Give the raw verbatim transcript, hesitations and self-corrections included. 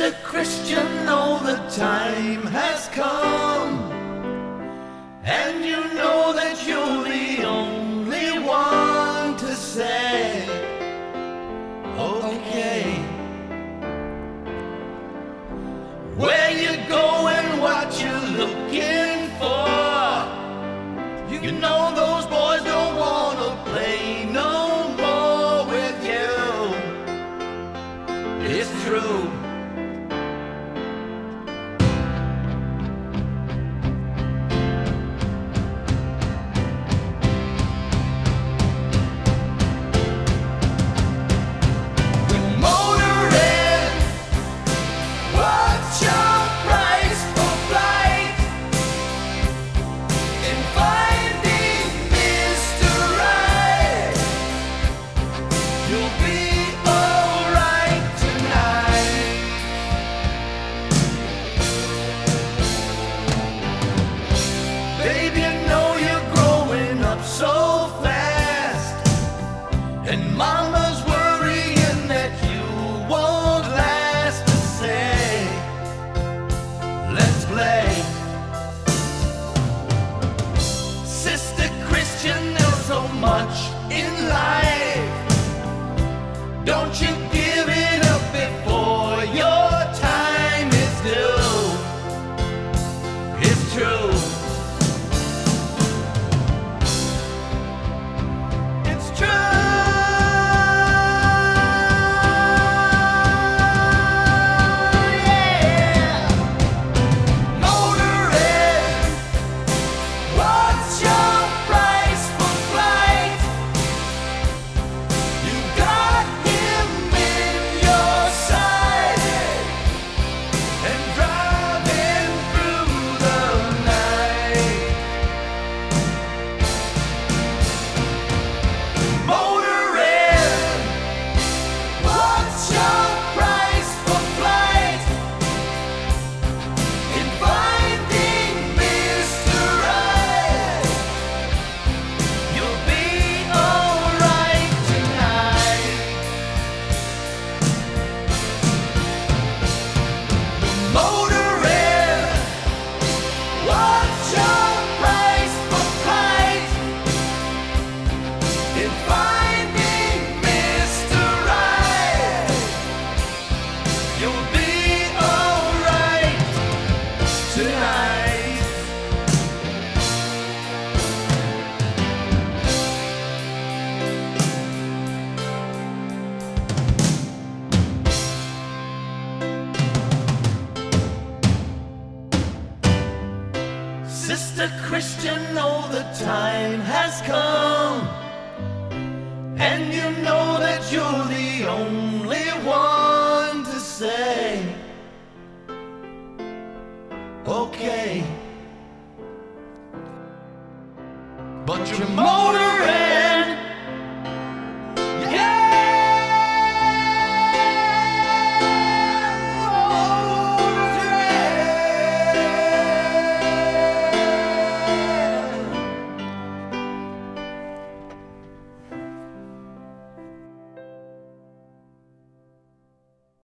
Sister Christian, know the time has come, and you know that you're the only one to say, okay. Where you going, what you looking for? You know those boys don't wanna play no more with you. It's true. And mama's worrying that you won't last to say, let's play. Sister Christian, there's so much in life. Don't you give it up before your time is due. It's true. It's true. Sister Christian, know the time has come, and you know that you're the only one to say, okay. But your motor